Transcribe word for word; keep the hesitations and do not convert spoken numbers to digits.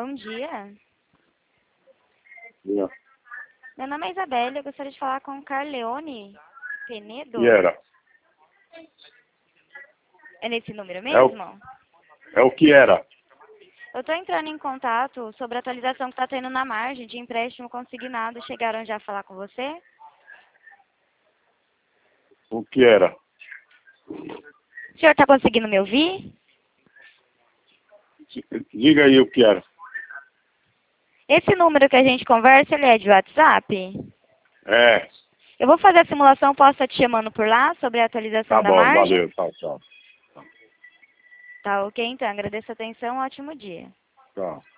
Bom dia. Yeah. Meu nome é Isabelle, eu gostaria de falar com o Carleone Penedo. E era? É nesse número É o, mesmo? é o que era? Eu estou entrando em contato sobre a atualização que está tendo na margem de empréstimo consignado. Chegaram já a falar com você? O que era? O senhor está conseguindo me ouvir? Diga aí o que era. Esse número que a gente conversa, ele é de WhatsApp? É, Eu vou fazer a simulação, posso estar te chamando por lá sobre a atualização tá da bom, margem? valeu, tchau, tchau. Tá ok, então. Agradeço a atenção, ótimo dia. Tchau.